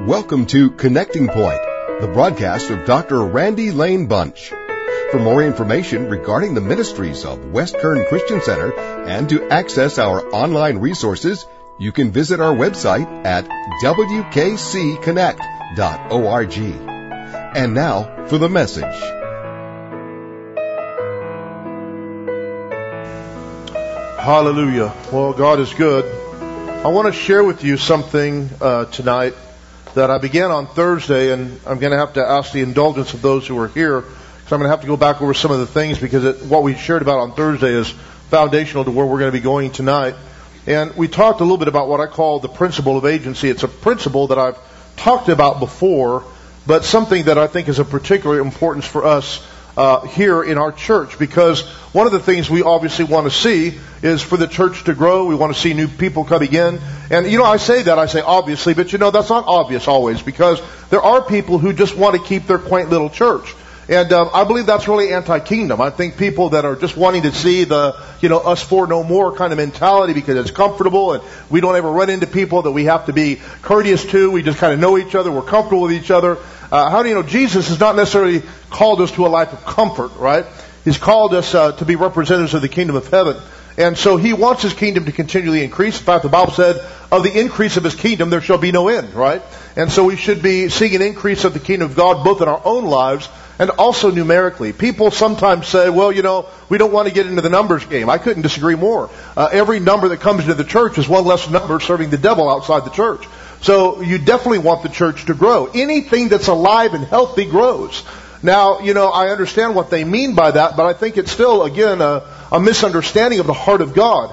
Welcome to Connecting Point, the broadcast of Dr. Randy Lane Bunch. For more information regarding the ministries of West Kern Christian Center and to access our online resources, you can visit our website at wkcconnect.org. And now for the message. Hallelujah. Well, God is good. I want to share with you something tonight that I began on Thursday, and I'm going to have to ask the indulgence of those who are here, because I'm going to have to go back over some of the things, because what we shared about on Thursday is foundational to where we're going to be going tonight. And we talked a little bit about what I call the principle of agency. It's a principle that I've talked about before, but something that I think is of particular importance for us here in our church, because one of the things we obviously want to see is for the church to grow. We want to see new people coming in. And, I say obviously, but that's not obvious always, because there are people who just want to keep their quaint little church. And I believe that's really anti-kingdom. I think people that are just wanting to see the, us for no more kind of mentality because it's comfortable and we don't ever run into people that we have to be courteous to. We just kind of know each other. We're comfortable with each other. How do you know Jesus has not necessarily called us to a life of comfort, right? He's called us to be representatives of the kingdom of heaven. And so He wants His kingdom to continually increase. In fact, the Bible said, of the increase of His kingdom there shall be no end, right? And so we should be seeing an increase of the kingdom of God both in our own lives and also numerically. People sometimes say, well, we don't want to get into the numbers game. I couldn't disagree more. Every number that comes into the church is one less number serving the devil outside the church. So you definitely want the church to grow. Anything that's alive and healthy grows. Now, I understand what they mean by that, but I think it's still, again, a misunderstanding of the heart of God.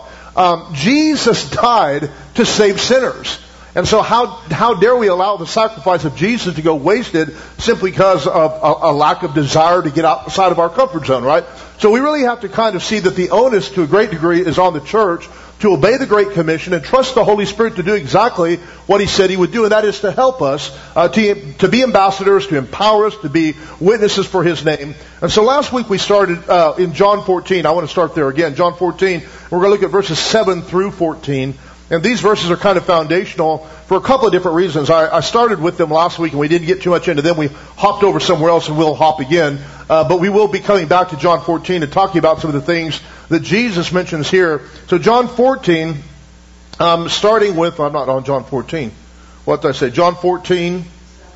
Jesus died to save sinners. And so how dare we allow the sacrifice of Jesus to go wasted simply because of a lack of desire to get outside of our comfort zone, right? So we really have to kind of see that the onus to a great degree is on the church to obey the Great Commission and trust the Holy Spirit to do exactly what He said He would do, and that is to help us to be ambassadors, to empower us, to be witnesses for His name. And so last week we started in John 14. I want to start there again. John 14, we're going to look at verses 7 through 14. And these verses are kind of foundational for a couple of different reasons. I started with them last week and we didn't get too much into them. We hopped over somewhere else and we'll hop again. But we will be coming back to John 14 and talking about some of the things that Jesus mentions here. So John 14, starting with, I'm not on John 14. What did I say? John 14,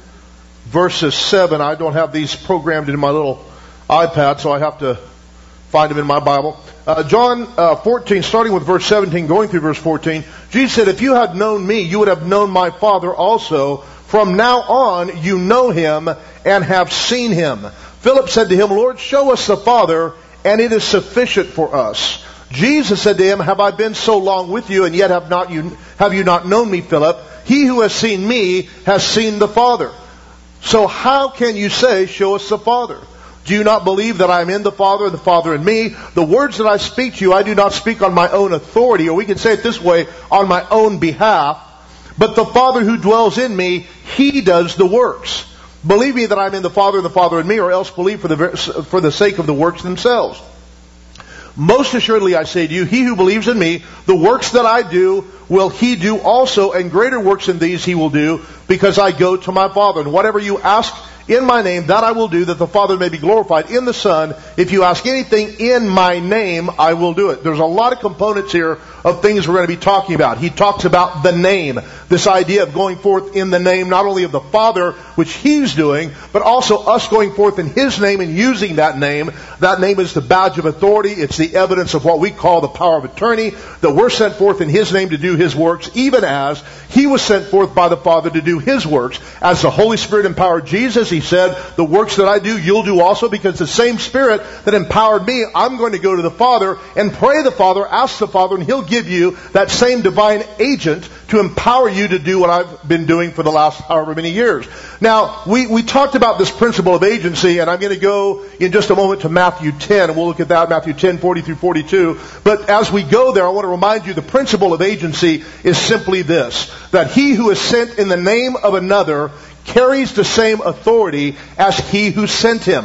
verses 7. I don't have these programmed in my little iPad, so I have to find them in my Bible. John 14, starting with verse 17, going through verse 14, Jesus said, if you had known me, you would have known my Father also. From now on, you know Him and have seen Him. Philip said to Him, Lord, show us the Father, and it is sufficient for us. Jesus said to him, have I been so long with you, and yet have you not known me, Philip? He who has seen me has seen the Father. So how can you say, show us the Father? Do you not believe that I am in the Father and the Father in me? The words that I speak to you, I do not speak on my own authority, or we can say it this way, on my own behalf. But the Father who dwells in me, He does the works. Believe me that I am in the Father and the Father in me, or else believe for the sake of the works themselves. Most assuredly I say to you, he who believes in me, the works that I do will he do also, and greater works than these he will do, because I go to my Father. And whatever you ask in my name, that I will do, that the Father may be glorified in the Son. If you ask anything in my name, I will do it. There's a lot of components here of things we're going to be talking about. He talks about the name, this idea of going forth in the name, not only of the Father, which He's doing, but also us going forth in His name and using that name. That name is the badge of authority. It's the evidence of what we call the power of attorney, that we're sent forth in His name to do His works, even as He was sent forth by the Father to do His works. As the Holy Spirit empowered Jesus, He said, the works that I do, you'll do also, because the same Spirit that empowered me, I'm going to go to the Father and pray the Father, ask the Father, and He'll give you that same divine agent to empower you to do what I've been doing for the last however many years. Now, we talked about this principle of agency, and I'm going to go in just a moment to Matthew 10, and we'll look at that, Matthew 10, 40 through 42. But as we go there, I want to remind you the principle of agency is simply this, that he who is sent in the name of another carries the same authority as he who sent him.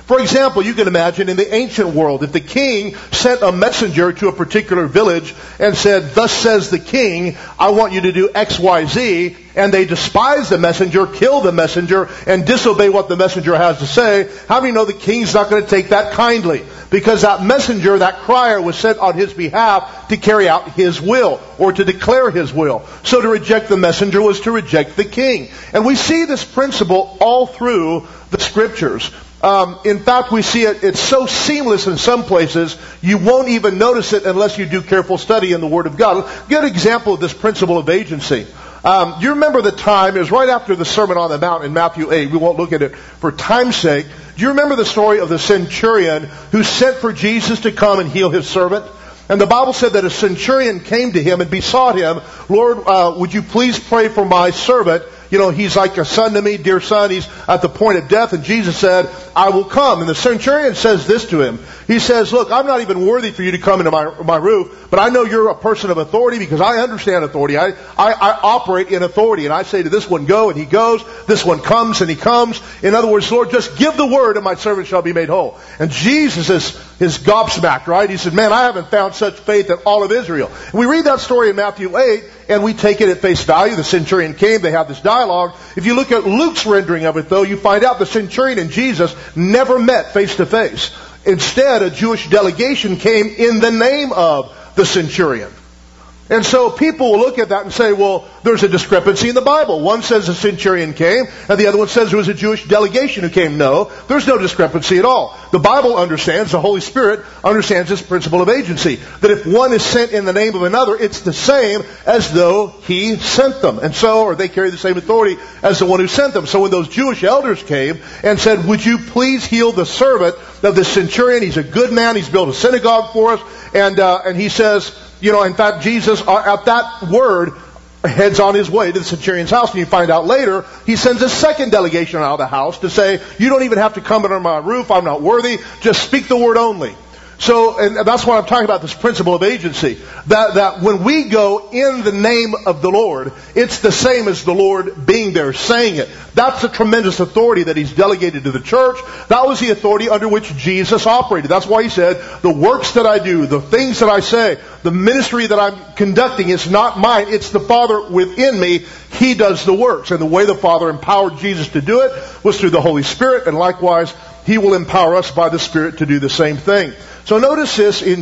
For example, you can imagine in the ancient world, if the king sent a messenger to a particular village and said, "Thus says the king, I want you to do X, Y, Z," and they despise the messenger, kill the messenger, and disobey what the messenger has to say, how many know the king's not going to take that kindly? Because that messenger, that crier, was sent on his behalf to carry out his will, or to declare his will. So to reject the messenger was to reject the king. And we see this principle all through the Scriptures. In fact, we see it's so seamless in some places, you won't even notice it unless you do careful study in the Word of God. A good example of this principle of agency. Do you remember the time, it was right after the Sermon on the Mount in Matthew 8, we won't look at it for time's sake. Do you remember the story of the centurion who sent for Jesus to come and heal his servant? And the Bible said that a centurion came to him and besought him, "Lord, would you please pray for my servant? You know, he's like a son to me, dear son. He's at the point of death." And Jesus said, "I will come." And the centurion says this to him. He says, "Look, I'm not even worthy for you to come into my roof, but I know you're a person of authority because I understand authority. I operate in authority. And I say to this one, go, and he goes. This one comes, and he comes. In other words, Lord, just give the word, and my servant shall be made whole." And Jesus is gobsmacked, right? He said, "Man, I haven't found such faith in all of Israel." And we read that story in Matthew 8, and we take it at face value. The centurion came. They have this dialogue. If you look at Luke's rendering of it, though, you find out the centurion and Jesus never met face to face. Instead, a Jewish delegation came in the name of the centurion. And so people will look at that and say, well, there's a discrepancy in the Bible. One says a centurion came, and the other one says it was a Jewish delegation who came. No, there's no discrepancy at all. The Bible understands, the Holy Spirit understands this principle of agency. That if one is sent in the name of another, it's the same as though he sent them. And so, or they carry the same authority as the one who sent them. So when those Jewish elders came and said, "Would you please heal the servant of the centurion? He's a good man. He's built a synagogue for us." And he says, you know, in fact, Jesus, at that word, heads on his way to the centurion's house. And you find out later, he sends a second delegation out of the house to say, "You don't even have to come under my roof. I'm not worthy. Just speak the word only." So, and that's why I'm talking about this principle of agency. That when we go in the name of the Lord, it's the same as the Lord being there, saying it. That's the tremendous authority that He's delegated to the church. That was the authority under which Jesus operated. That's why He said, "The works that I do, the things that I say, the ministry that I'm conducting is not mine. It's the Father within me. He does the works." And the way the Father empowered Jesus to do it was through the Holy Spirit, and likewise, He will empower us by the Spirit to do the same thing. So notice this in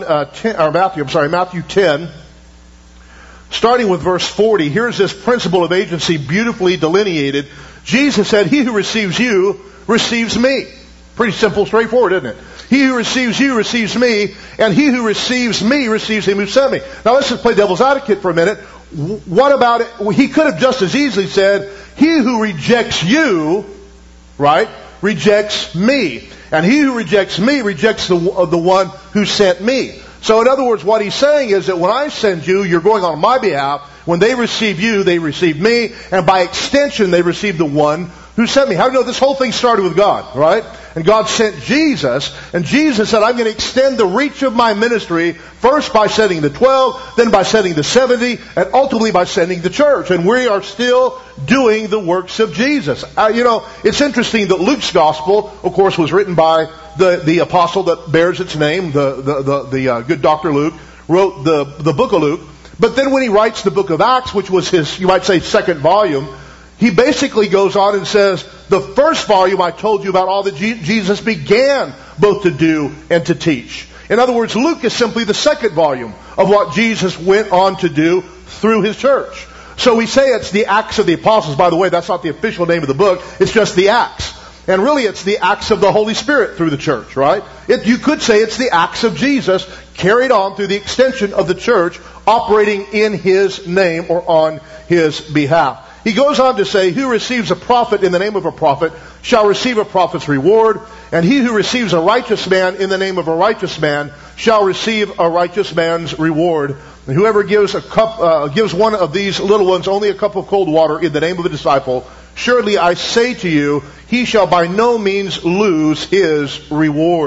Matthew 10, starting with verse 40. Here's this principle of agency beautifully delineated. Jesus said, "He who receives you receives me." Pretty simple, straightforward, isn't it? "He who receives you receives me, and he who receives me receives him who sent me." Now let's just play devil's advocate for a minute. What about it? He could have just as easily said, "He who rejects you," right, "rejects me. And he who rejects me rejects the one who sent me." So in other words, what he's saying is that when I send you, you're going on my behalf. When they receive you, they receive me. And by extension, they receive the one who sent me. How do you know this whole thing started with God, right? And God sent Jesus. And Jesus said, "I'm going to extend the reach of my ministry first by sending the 12, then by sending the 70, and ultimately by sending the church." And we are still doing the works of Jesus. It's interesting that Luke's gospel, of course, was written by the apostle that bears its name, the good Dr. Luke, wrote the book of Luke. But then when he writes the book of Acts, which was his, you might say, second volume, he basically goes on and says, the first volume I told you about all that Jesus began both to do and to teach. In other words, Luke is simply the second volume of what Jesus went on to do through His church. So we say it's the Acts of the Apostles. By the way, that's not the official name of the book. It's just the Acts. And really it's the Acts of the Holy Spirit through the church, right? You could say it's the Acts of Jesus carried on through the extension of the church operating in His name or on His behalf. He goes on to say, "Who receives a prophet in the name of a prophet shall receive a prophet's reward, and he who receives a righteous man in the name of a righteous man shall receive a righteous man's reward. And whoever gives one of these little ones only a cup of cold water in the name of a disciple, surely I say to you, he shall by no means lose his reward."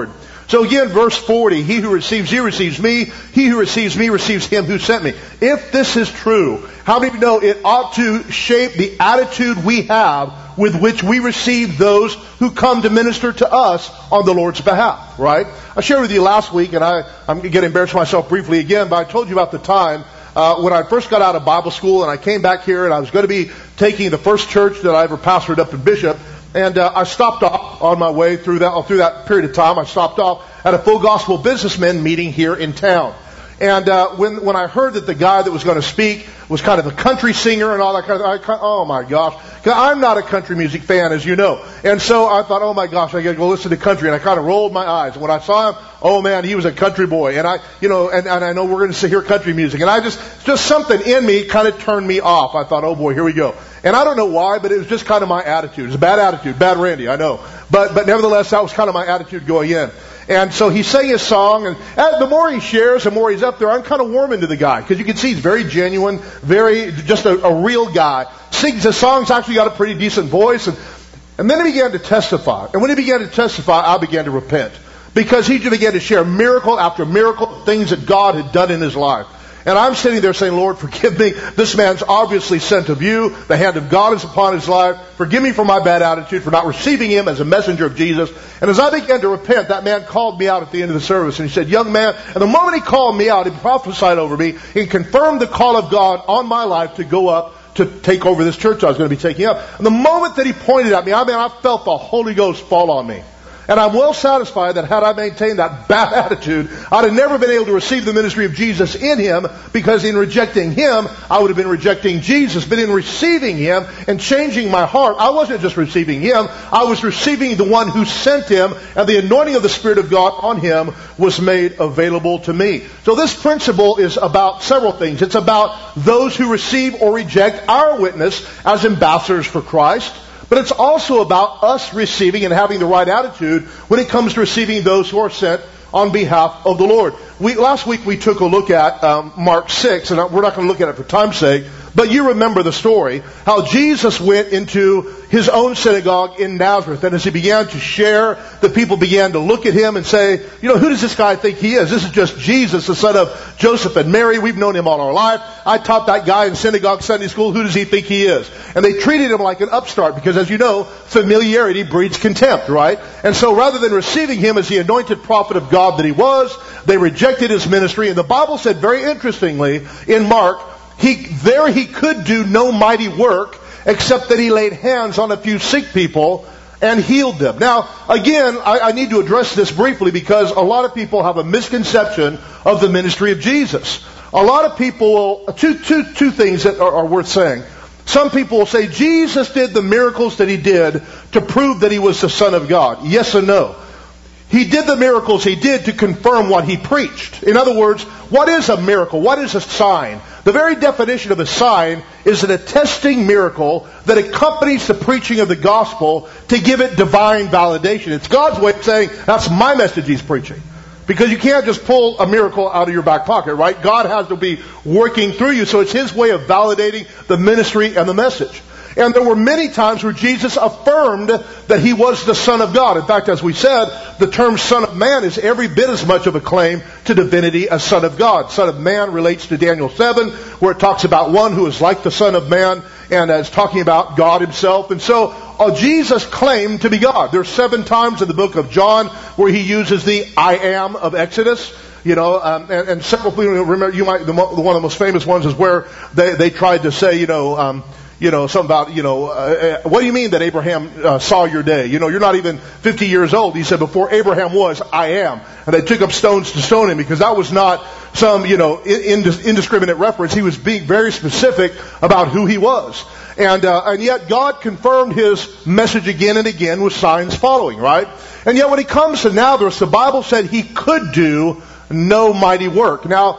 So again, verse 40, he who receives you receives me. He who receives me receives him who sent me. If this is true, how many of you know it ought to shape the attitude we have with which we receive those who come to minister to us on the Lord's behalf, right? I shared with you last week, and I'm going to embarrass myself briefly again, but I told you about the time when I first got out of Bible school and I came back here and I was going to be taking the first church that I ever pastored up in Bishop. And I stopped off on my way through that period of time. I stopped off at a Full Gospel Businessmen meeting here in town. And when I heard that the guy that was going to speak was kind of a country singer and all that kind of, oh my gosh, I'm not a country music fan, as you know. And so I thought, oh my gosh, I got to go listen to country. And I kind of rolled my eyes. And when I saw him, oh man, he was a country boy. And and I know we're going to hear country music. And just something in me kind of turned me off. I thought, oh boy, here we go. And I don't know why, but it was just kind of my attitude. It's a bad attitude, bad Randy, I know. But nevertheless, that was kind of my attitude going in. And so he sang his song, and the more he shares, the more he's up there, I'm kind of warming to the guy. Because you can see he's very genuine, just a real guy. Sings his songs, actually got a pretty decent voice. And then he began to testify. And when he began to testify, I began to repent. Because he began to share miracle after miracle, things that God had done in his life. And I'm sitting there saying, Lord, forgive me. This man's obviously sent of you. The hand of God is upon his life. Forgive me for my bad attitude, for not receiving him as a messenger of Jesus. And as I began to repent, that man called me out at the end of the service. And he said, young man, and the moment he called me out, he prophesied over me and confirmed the call of God on my life to go up to take over this church I was going to be taking up. And the moment that he pointed at me, I felt the Holy Ghost fall on me. And I'm well satisfied that had I maintained that bad attitude, I'd have never been able to receive the ministry of Jesus in him, because in rejecting him, I would have been rejecting Jesus. But in receiving him and changing my heart, I wasn't just receiving him, I was receiving the one who sent him, and the anointing of the Spirit of God on him was made available to me. So this principle is about several things. It's about those who receive or reject our witness as ambassadors for Christ. But it's also about us receiving and having the right attitude when it comes to receiving those who are sent on behalf of the Lord. Last week we took a look at Mark 6, and we're not going to look at it for time's sake, but you remember the story, how Jesus went into his own synagogue in Nazareth, and as he began to share, the people began to look at him and say, who does this guy think he is? This is just Jesus, the son of Joseph and Mary. We've known him all our life. I taught that guy in synagogue Sunday school. Who does he think he is? And they treated him like an upstart, because as you know, familiarity breeds contempt, right? And so rather than receiving him as the anointed prophet of God that he was, they rejected his ministry. And the Bible said very interestingly in Mark, he could do no mighty work except that he laid hands on a few sick people and healed them. Now, again, I need to address this briefly, because a lot of people have a misconception of the ministry of Jesus. A lot of people, two things that are worth saying. Some people will say Jesus did the miracles that he did to prove that he was the Son of God. Yes and no. He did the miracles he did to confirm what he preached. In other words, what is a miracle? What is a sign? The very definition of a sign is an attesting miracle that accompanies the preaching of the gospel to give it divine validation. It's God's way of saying, that's my message he's preaching. Because you can't just pull a miracle out of your back pocket, right? God has to be working through you, so it's his way of validating the ministry and the message. And there were many times where Jesus affirmed that he was the Son of God. In fact, as we said, the term Son of Man is every bit as much of a claim to divinity as Son of God. Son of Man relates to Daniel 7, where it talks about one who is like the Son of Man, and it's talking about God himself. And so Jesus claimed to be God. There's 7 times in the book of John where he uses the I am of Exodus. And several people remember. One of the most famous ones is where they tried to say, something about, what do you mean that Abraham saw your day? You're not even 50 years old. He said, before Abraham was, I am. And they took up stones to stone him, because that was not some, indiscriminate reference. He was being very specific about who he was. And yet God confirmed his message again and again with signs following, right? And yet when it comes to Nazareth, the Bible said he could do no mighty work. Now,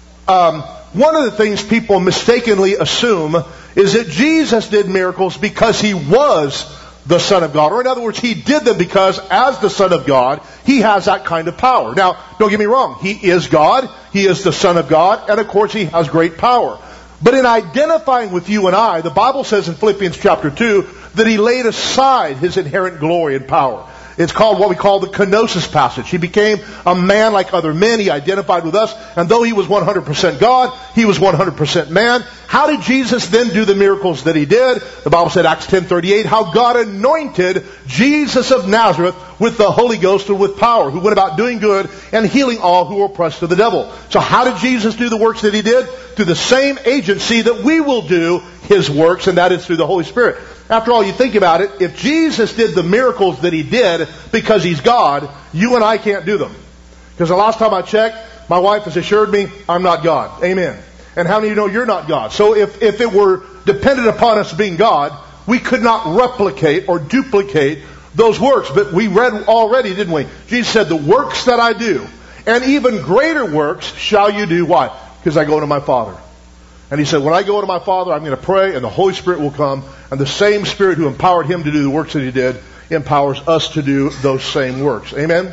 one of the things people mistakenly assume is that Jesus did miracles because he was the Son of God. Or in other words, he did them because as the Son of God, he has that kind of power. Now, don't get me wrong. He is God. He is the Son of God. And of course, he has great power. But in identifying with you and I, the Bible says in Philippians chapter 2 that he laid aside his inherent glory and power. It's called what we call the kenosis passage. He became a man like other men. He identified with us. And though he was 100% God, he was 100% man. How did Jesus then do the miracles that he did? The Bible said, Acts 10:38, how God anointed Jesus of Nazareth with the Holy Ghost and with power, who went about doing good and healing all who were oppressed of the devil. So how did Jesus do the works that he did? Through the same agency that we will do his works, and that is through the Holy Spirit. After all, you think about it, if Jesus did the miracles that he did because he's God, you and I can't do them. Because the last time I checked, my wife has assured me I'm not God. Amen. And how many of you know you're not God? So if it were dependent upon us being God, we could not replicate or duplicate those works. But we read already, didn't we? Jesus said, the works that I do, and even greater works shall you do. Why? Because I go to my Father. And he said, when I go to my Father, I'm going to pray, and the Holy Spirit will come, and the same Spirit who empowered him to do the works that he did empowers us to do those same works. Amen?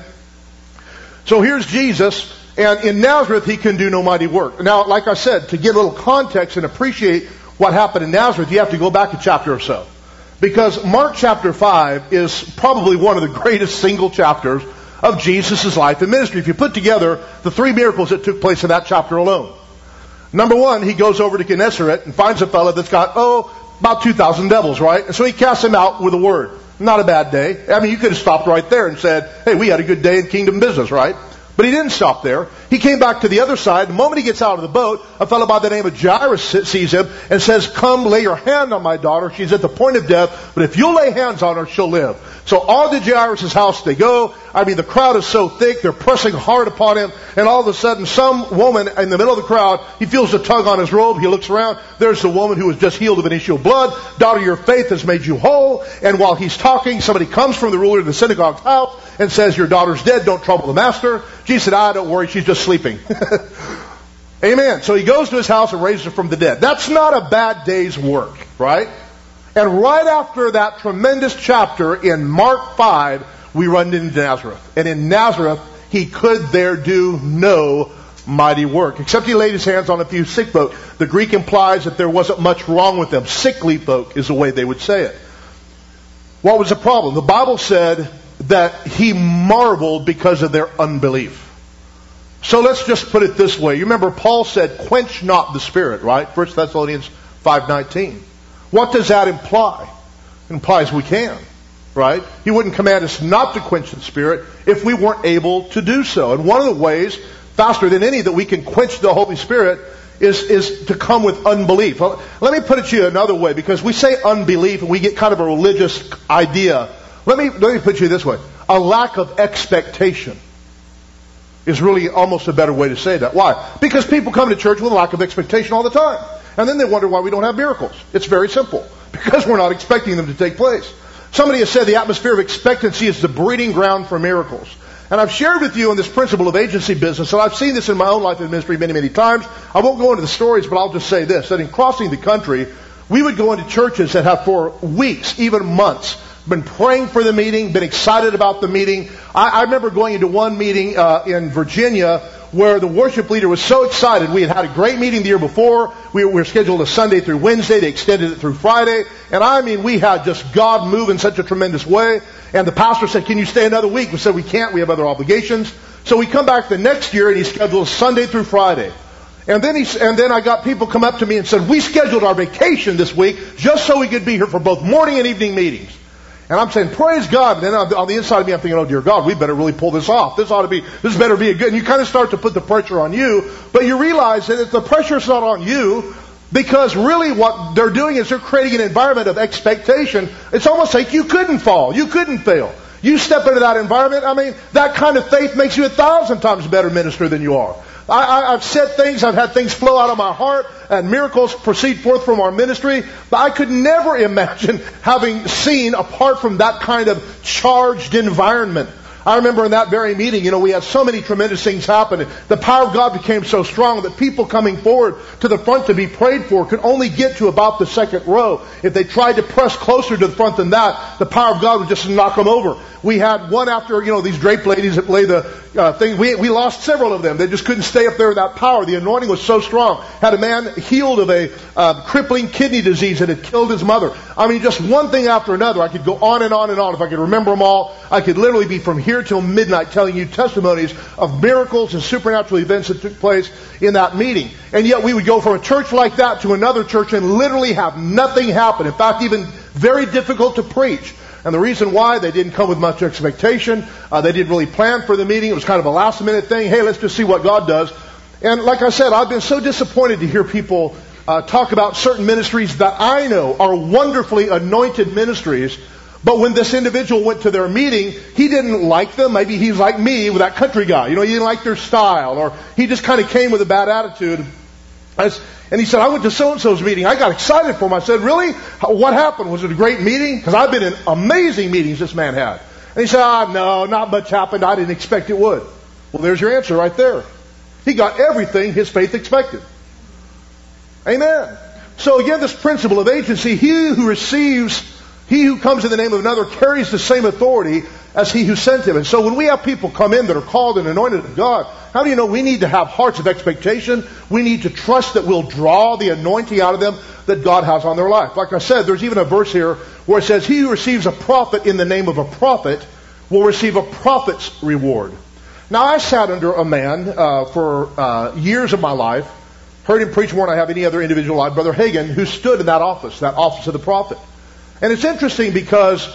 So here's Jesus, and in Nazareth he can do no mighty work. Now, like I said, to give a little context and appreciate what happened in Nazareth, you have to go back a chapter or so. Because Mark chapter 5 is probably one of the greatest single chapters of Jesus' life and ministry. If you put together the 3 miracles that took place in that chapter alone. Number 1, he goes over to Gennesaret and finds a fellow that's got, about 2,000 devils, right? And so he casts him out with a word. Not a bad day. I mean, you could have stopped right there and said, hey, we had a good day in kingdom business, right? But he didn't stop there. He came back to the other side. The moment he gets out of the boat, a fellow by the name of Jairus sees him and says, come lay your hand on my daughter. She's at the point of death, but if you'll lay hands on her, she'll live. So on to Jairus' house they go. I mean, the crowd is so thick, they're pressing hard upon him, and all of a sudden, some woman in the middle of the crowd, he feels a tug on his robe, he looks around, there's the woman who was just healed of an issue of blood. Daughter, your faith has made you whole. And while he's talking, somebody comes from the ruler of the synagogue's house and says, your daughter's dead, don't trouble the master. Jesus said, don't worry, she's just sleeping. Amen. So he goes to his house and raises her from the dead. That's not a bad day's work, right? And right after that tremendous chapter in Mark 5, we run into Nazareth. And in Nazareth, he could there do no mighty work, except he laid his hands on a few sick folk. The Greek implies that there wasn't much wrong with them. Sickly folk is the way they would say it. What was the problem? The Bible said that he marveled because of their unbelief. So let's just put it this way. You remember Paul said, quench not the Spirit, right? 1 Thessalonians 5:19. What does that imply? It implies we can, right? He wouldn't command us not to quench the Spirit if we weren't able to do so. And one of the ways, faster than any, that we can quench the Holy Spirit is to come with unbelief. Well, let me put it to you another way, because we say unbelief and we get kind of a religious idea. Let me put it to you this way. A lack of expectation is really almost a better way to say that. Why? Because people come to church with a lack of expectation all the time. And then they wonder why we don't have miracles. It's very simple. Because we're not expecting them to take place. Somebody has said the atmosphere of expectancy is the breeding ground for miracles. And I've shared with you on this principle of agency business, and I've seen this in my own life and ministry many, many times. I won't go into the stories, but I'll just say this, that in crossing the country, we would go into churches that have for weeks, even months, been praying for the meeting, been excited about the meeting. I remember going into one meeting in Virginia where the worship leader was so excited. We had a great meeting the year before. We were scheduled a Sunday through Wednesday. They extended it through Friday. And I mean, we had just God move in such a tremendous way. And the pastor said, can you stay another week? We said, we can't. We have other obligations. So we come back the next year and he scheduled Sunday through Friday. And then I got people come up to me and said, we scheduled our vacation this week just so we could be here for both morning and evening meetings. And I'm saying, praise God. And then on the inside of me, I'm thinking, oh dear God, we better really pull this off. This better be a good. And you kind of start to put the pressure on you, but you realize that the pressure's not on you, because really what they're doing is they're creating an environment of expectation. It's almost like you couldn't fall. You couldn't fail. You step into that environment, I mean, that kind of faith makes you 1,000 times better minister than you are. I've said things, I've had things flow out of my heart, and miracles proceed forth from our ministry, but I could never imagine having seen apart from that kind of charged environment. I remember in that very meeting, we had so many tremendous things happen. The power of God became so strong that people coming forward to the front to be prayed for could only get to about the second row. If they tried to press closer to the front than that, the power of God would just knock them over. We had one after, these draped ladies that lay the thing. We lost several of them. They just couldn't stay up there with that power. The anointing was so strong. Had a man healed of a crippling kidney disease that had killed his mother. I mean, just one thing after another. I could go on and on and on if I could remember them all. I could literally be from here till midnight telling you testimonies of miracles and supernatural events that took place in that meeting. And yet we would go from a church like that to another church and literally have nothing happen. In fact, even very difficult to preach. And the reason why, they didn't come with much expectation. They didn't really plan for the meeting. It was kind of a last minute thing. Hey, let's just see what God does. And like I said, I've been so disappointed to hear people talk about certain ministries that I know are wonderfully anointed ministries. But when this individual went to their meeting, he didn't like them. Maybe he's like me with that country guy. You know, he didn't like their style. Or he just kind of came with a bad attitude. And he said, I went to so-and-so's meeting. I got excited for him. I said, really? What happened? Was it a great meeting? Because I've been in amazing meetings this man had. And he said, no, not much happened. I didn't expect it would. Well, there's your answer right there. He got everything his faith expected. Amen. So again, this principle of agency, he who comes in the name of another carries the same authority as he who sent him. And so when we have people come in that are called and anointed of God, how do you know we need to have hearts of expectation? We need to trust that we'll draw the anointing out of them that God has on their life. Like I said, there's even a verse here where it says, he who receives a prophet in the name of a prophet will receive a prophet's reward. Now, I sat under a man for years of my life, heard him preach more than I have any other individual life, Brother Hagin, who stood in that office of the prophet. And it's interesting because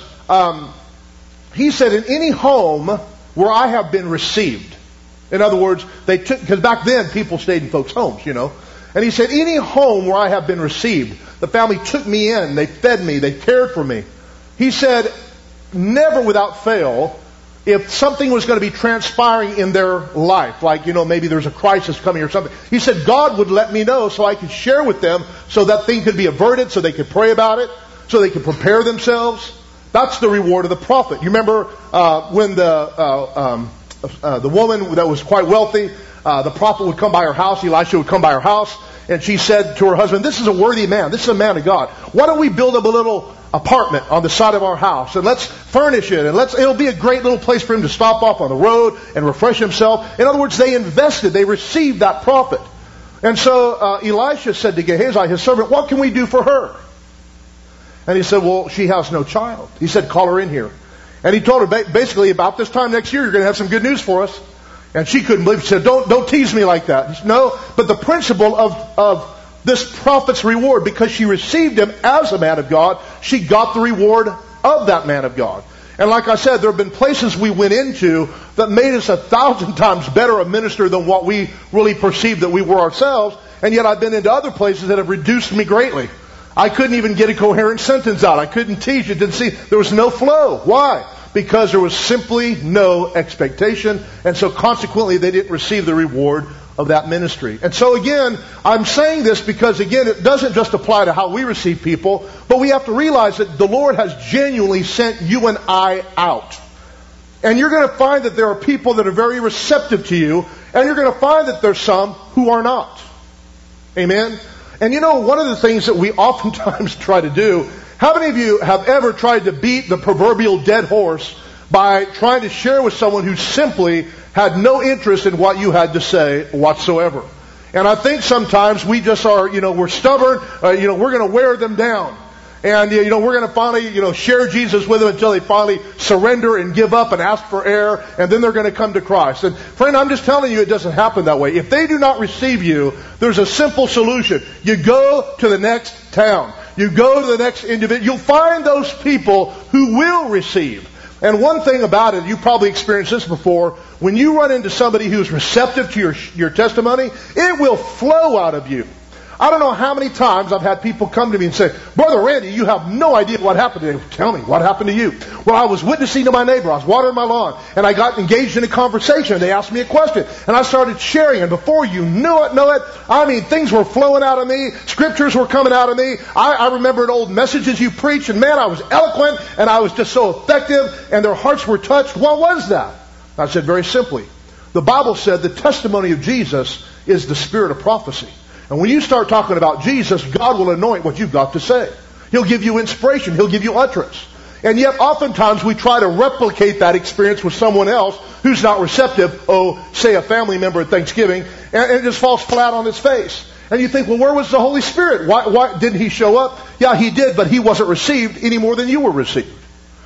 he said, in any home where I have been received, in other words, because back then people stayed in folks' homes, you know. And he said, any home where I have been received, the family took me in, they fed me, they cared for me. He said, never without fail, if something was going to be transpiring in their life, like, you know, maybe there's a crisis coming or something, he said, God would let me know so I could share with them so that thing could be averted, so they could pray about it, so they could prepare themselves. That's the reward of the prophet. You remember when the woman that was quite wealthy, the prophet would come by her house, Elisha would come by her house, and she said to her husband, this is a worthy man, this is a man of God. Why don't we build up a little apartment on the side of our house, and let's furnish it, and it'll be a great little place for him to stop off on the road and refresh himself. In other words, they invested, they received that prophet. And so Elisha said to Gehazi, his servant, what can we do for her? And he said, well, she has no child. He said, call her in here. And he told her, basically, about this time next year, you're going to have some good news for us. And she couldn't believe it. She said, don't tease me like that. He said, no, but the principle of this prophet's reward, because she received him as a man of God, she got the reward of that man of God. And like I said, there have been places we went into that made us 1,000 times better a minister than what we really perceived that we were ourselves. And yet I've been into other places that have reduced me greatly. I couldn't even get a coherent sentence out. I couldn't teach. It didn't see. There was no flow. Why? Because there was simply no expectation. And so consequently, they didn't receive the reward of that ministry. And so again, I'm saying this because again, it doesn't just apply to how we receive people, but we have to realize that the Lord has genuinely sent you and I out. And you're going to find that there are people that are very receptive to you, and you're going to find that there's some who are not. Amen? And you know, one of the things that we oftentimes try to do, how many of you have ever tried to beat the proverbial dead horse by trying to share with someone who simply had no interest in what you had to say whatsoever? And I think sometimes we just are, we're stubborn, we're going to wear them down. And, we're going to finally, share Jesus with them until they finally surrender and give up and ask for air, and then they're going to come to Christ. And friend, I'm just telling you, it doesn't happen that way. If they do not receive you, there's a simple solution. You go to the next town. You go to the next individual. You'll find those people who will receive. And one thing about it, you probably experienced this before, when you run into somebody who's receptive to your testimony, it will flow out of you. I don't know how many times I've had people come to me and say, Brother Randy, you have no idea what happened to me. Tell me, what happened to you? Well, I was witnessing to my neighbor. I was watering my lawn, and I got engaged in a conversation. They asked me a question, and I started sharing, and before you know it, things were flowing out of me. Scriptures were coming out of me. I remembered old messages you preached, and man, I was eloquent, and I was just so effective, and their hearts were touched. What was that? I said, very simply, the Bible said the testimony of Jesus is the spirit of prophecy. And when you start talking about Jesus, God will anoint what you've got to say. He'll give you inspiration. He'll give you utterance. And yet oftentimes we try to replicate that experience with someone else who's not receptive. Say a family member at Thanksgiving, and it just falls flat on its face. And you think, well, where was the Holy Spirit? Why didn't He show up? Yeah, He did, but He wasn't received any more than you were received.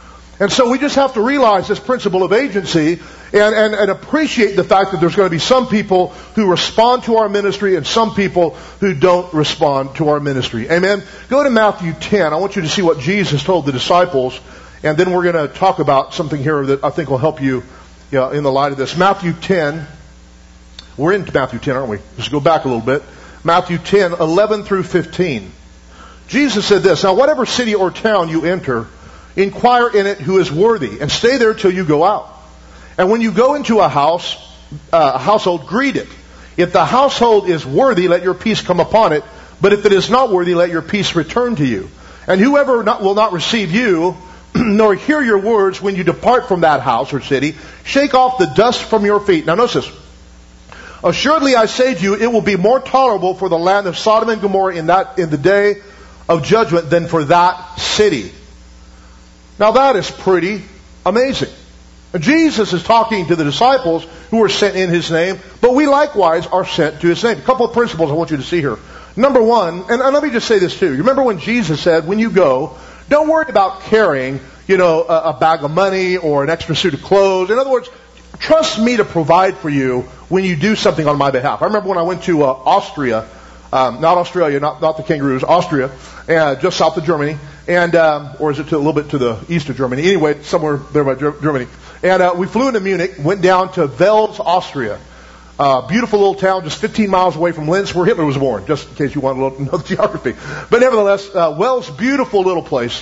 And so we just have to realize this principle of agency and appreciate the fact that there's going to be some people who respond to our ministry and some people who don't respond to our ministry. Amen? Go to Matthew 10. I want you to see what Jesus told the disciples, and then we're going to talk about something here that I think will help you, in the light of this. Matthew 10. We're in Matthew 10, aren't we? Let's go back a little bit. Matthew 10, 11 through 15. Jesus said this, "Now whatever city or town you enter, inquire in it who is worthy, and stay there till you go out. And when you go into a household, greet it. If the household is worthy, let your peace come upon it. But if it is not worthy, let your peace return to you. And whoever will not receive you, nor hear your words when you depart from that house or city, shake off the dust from your feet." Now notice this. "Assuredly I say to you, it will be more tolerable for the land of Sodom and Gomorrah in the day of judgment than for that city." Now that is pretty amazing. Jesus is talking to the disciples who were sent in His name, but we likewise are sent to His name. A couple of principles I want you to see here. Number one, and let me just say this too. You remember when Jesus said, when you go, don't worry about carrying, a bag of money or an extra suit of clothes. In other words, trust me to provide for you when you do something on my behalf. I remember when I went to Austria, not Australia, not the kangaroos, Austria, just south of Germany, and or is it a little bit to the east of Germany? Anyway, somewhere there by Germany. And we flew into Munich, went down to Wels, Austria. Beautiful little town, just 15 miles away from Linz, where Hitler was born, just in case you want to know the geography. But nevertheless, Wels, beautiful little place.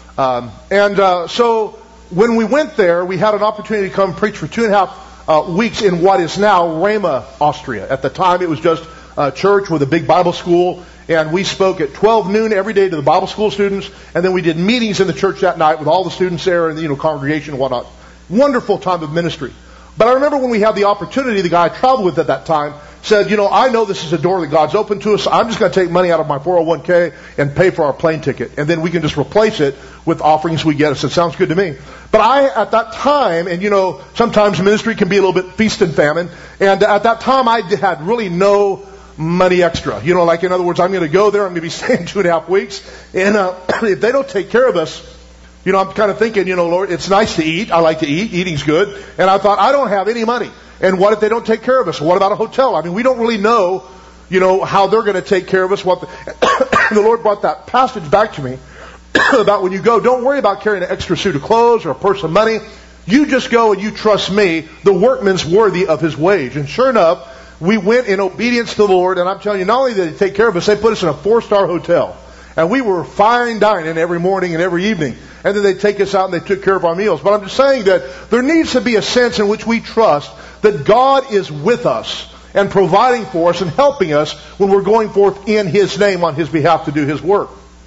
So when we went there, we had an opportunity to come preach for 2.5 weeks in what is now Rema, Austria. At the time, it was just a church with a big Bible school, and we spoke at 12 noon every day to the Bible school students, and then we did meetings in the church that night with all the students there and congregation and whatnot. Wonderful time of ministry. But I remember when we had the opportunity, the guy I traveled with at that time said, I know this is a door that God's opened to us. So I'm just going to take money out of my 401k and pay for our plane ticket. And then we can just replace it with offerings we get. I said, sounds good to me. But at that time, and sometimes ministry can be a little bit feast and famine. And at that time, I had really no money extra. Like in other words, I'm going to go there. I'm going to be staying 2.5 weeks. And if they don't take care of us, I'm kind of thinking, Lord, it's nice to eat. I like to eat. Eating's good. And I thought, I don't have any money. And what if they don't take care of us? What about a hotel? I mean, we don't really know, how they're going to take care of us. The Lord brought that passage back to me about when you go, don't worry about carrying an extra suit of clothes or a purse of money. You just go and you trust me. The workman's worthy of his wage. And sure enough, we went in obedience to the Lord. And I'm telling you, not only did they take care of us, they put us in a 4-star hotel. And we were fine dining every morning and every evening. And then they'd take us out and they took care of our meals. But I'm just saying that there needs to be a sense in which we trust that God is with us and providing for us and helping us when we're going forth in His name on His behalf to do His work.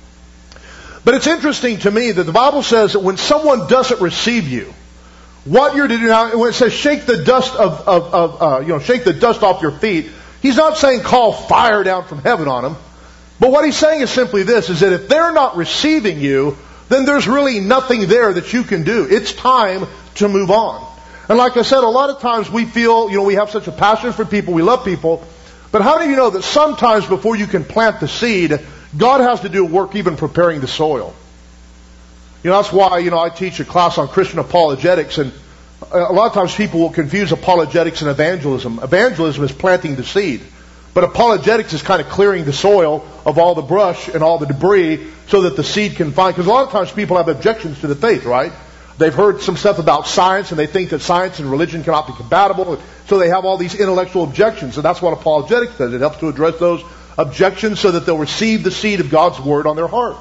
But it's interesting to me that the Bible says that when someone doesn't receive you, what you're to do now, when it says shake the dust shake the dust off your feet, He's not saying call fire down from heaven on them. But what He's saying is simply this, is that if they're not receiving you, then there's really nothing there that you can do. It's time to move on. And like I said, a lot of times we feel, we have such a passion for people, we love people. But how do you know that sometimes before you can plant the seed, God has to do work even preparing the soil? That's why, I teach a class on Christian apologetics, and a lot of times people will confuse apologetics and evangelism. Evangelism is planting the seed. But apologetics is kind of clearing the soil of all the brush and all the debris so that the seed can find. Because a lot of times people have objections to the faith, right? They've heard some stuff about science and they think that science and religion cannot be compatible. So they have all these intellectual objections. And that's what apologetics does. It helps to address those objections so that they'll receive the seed of God's Word on their heart.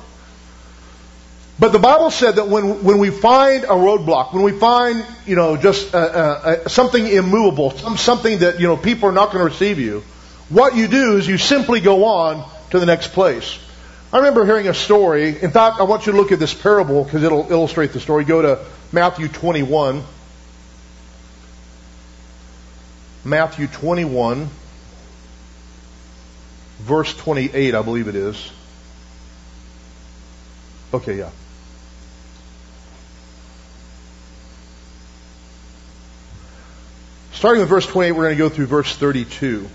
But the Bible said that when we find a roadblock, when we find, just something immovable, something that, people are not going to receive you, what you do is you simply go on to the next place. I remember hearing a story. In fact, I want you to look at this parable because it'll illustrate the story. Go to Matthew 21. Matthew 21, verse 28, I believe it is. Okay, yeah. Starting with verse 28, we're going to go through verse 32.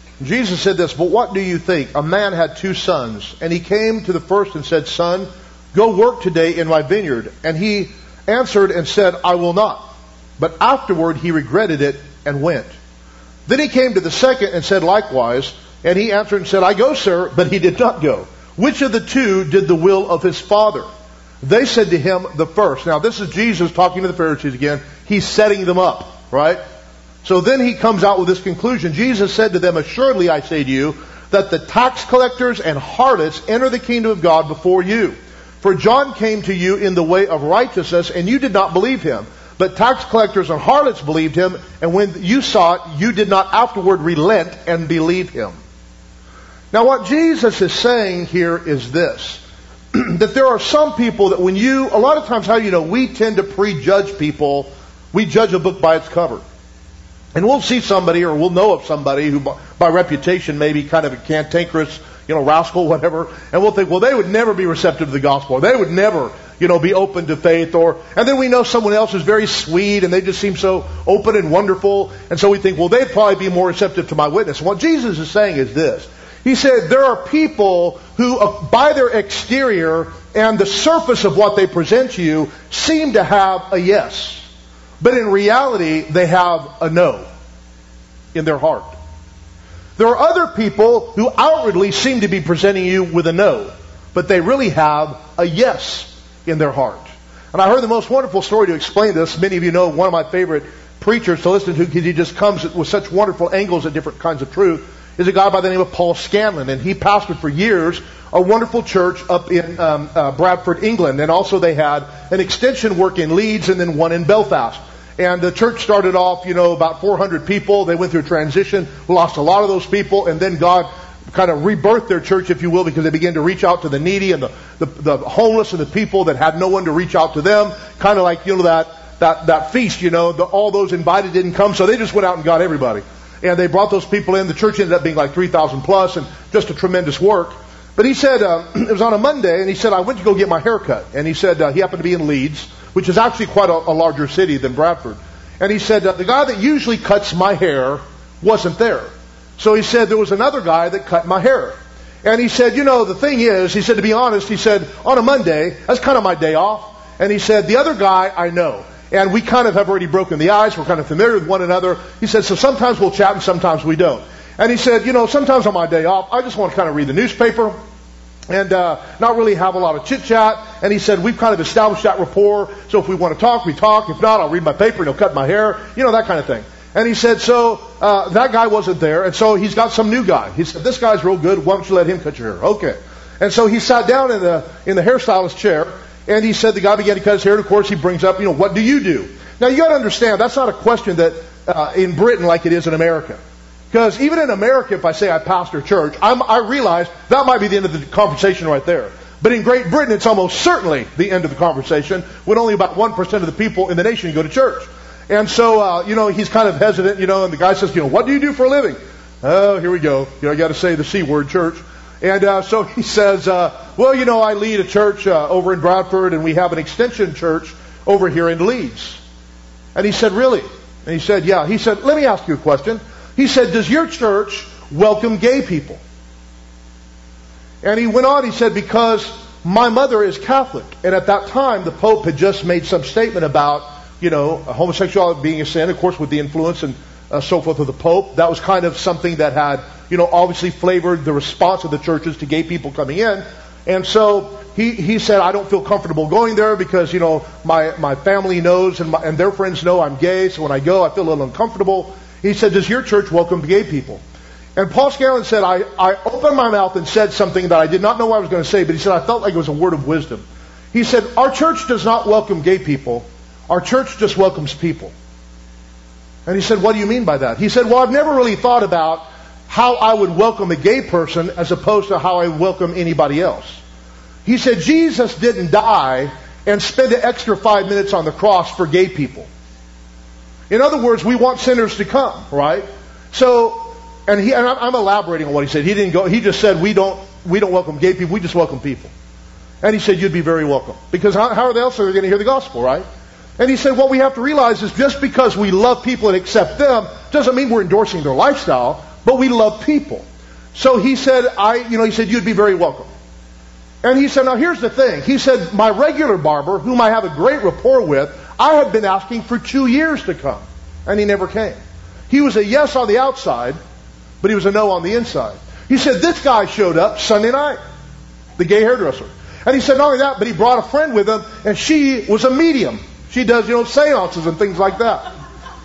Jesus said this, "But what do you think? A man had 2 sons, and he came to the first and said, 'Son, "Go work today in my vineyard." And he answered and said, "I will not." But afterward he regretted it and went. Then he came to the second and said likewise. And he answered and said, "I go, sir," but he did not go. "Which of the two did the will of his father?" They said to him, "The first." Now this is Jesus talking to the Pharisees again. He's setting them up, right? So then he comes out with this conclusion. Jesus said to them, "Assuredly I say to you, that the tax collectors and harlots enter the kingdom of God before you. For John came to you in the way of righteousness, and you did not believe him. But tax collectors and harlots believed him, and when you saw it, you did not afterward relent and believe him." Now what Jesus is saying here is this, that there are some people that a lot of times we tend to prejudge people. We judge a book by its cover. And we'll see somebody, or we'll know of somebody who by reputation may be kind of a cantankerous, rascal, whatever, and we'll think, well, they would never be receptive to the gospel, or they would never, be open to faith, and then we know someone else is very sweet, and they just seem so open and wonderful, and so we think, well, they'd probably be more receptive to my witness. What Jesus is saying is this. He said there are people who, by their exterior and the surface of what they present to you, seem to have a yes. But in reality, they have a no in their heart. There are other people who outwardly seem to be presenting you with a no, but they really have a yes in their heart. And I heard the most wonderful story to explain this. Many of you know one of my favorite preachers to listen to, because he just comes with such wonderful angles at different kinds of truth, is a guy by the name of Paul Scanlon. And he pastored for years a wonderful church up in Bradford, England. And also they had an extension work in Leeds and then one in Belfast. And the church started off, about 400 people. They went through a transition, lost a lot of those people, and then God kind of rebirthed their church, if you will, because they began to reach out to the needy and the homeless and the people that had no one to reach out to them. Kind of like, that feast, all those invited didn't come, so they just went out and got everybody. And they brought those people in. The church ended up being like 3,000 plus, and just a tremendous work. But he said, it was on a Monday, and he said, I went to go get my hair cut. And he said, he happened to be in Leeds, which is actually quite a larger city than Bradford. And he said, the guy that usually cuts my hair wasn't there. So he said, there was another guy that cut my hair. And he said, the thing is, he said, to be honest, he said, on a Monday, that's kind of my day off. And he said, the other guy I know. And we kind of have already broken the ice. We're kind of familiar with one another. He said, so sometimes we'll chat and sometimes we don't. And he said, sometimes on my day off, I just want to kind of read the newspaper and not really have a lot of chit-chat. And he said, we've kind of established that rapport. So if we want to talk, we talk. If not, I'll read my paper and he'll cut my hair. that kind of thing. And he said, so that guy wasn't there. And so he's got some new guy. He said, this guy's real good. Why don't you let him cut your hair? Okay. And so he sat down in the hairstylist chair. And he said the guy began to cut his hair. And of course, he brings up, what do you do? Now, you got to understand, that's not a question that in Britain like it is in America. Because even in America, if I say I pastor a church, I realize that might be the end of the conversation right there. But in Great Britain, it's almost certainly the end of the conversation when only about 1% of the people in the nation go to church. And so, he's kind of hesitant, and the guy says, what do you do for a living? Oh, here we go. I got to say the C word, church. And so he says, I lead a church over in Bradford, and we have an extension church over here in Leeds. And he said, really? And he said, yeah. He said, let me ask you a question. He said, does your church welcome gay people? And he went on, he said, because my mother is Catholic. And at that time, the Pope had just made some statement about, homosexuality being a sin, of course, with the influence and so forth of the Pope. That was kind of something that had, obviously flavored the response of the churches to gay people coming in. And so he said, I don't feel comfortable going there because, my family knows and their friends know I'm gay. So when I go, I feel a little uncomfortable. He said, does your church welcome gay people? And Paul Scanlon said, I opened my mouth and said something that I did not know what I was going to say, but he said, I felt like it was a word of wisdom. He said, our church does not welcome gay people. Our church just welcomes people. And he said, what do you mean by that? He said, well, I've never really thought about how I would welcome a gay person as opposed to how I would welcome anybody else. He said, Jesus didn't die and spend an extra 5 minutes on the cross for gay people. In other words, we want sinners to come, right? So, and I'm elaborating on what he said. He didn't go. He just said we don't welcome gay people. We just welcome people. And he said you'd be very welcome because how else are they going to hear the gospel, right? And he said what we have to realize is just because we love people and accept them doesn't mean we're endorsing their lifestyle, but we love people. So he said he said you'd be very welcome. And he said, now here's the thing. He said, my regular barber, whom I have a great rapport with, I had been asking for 2 years to come. And he never came. He was a yes on the outside, but he was a no on the inside. He said, this guy showed up Sunday night, the gay hairdresser. And he said, not only that, but he brought a friend with him, and she was a medium. She does, seances and things like that.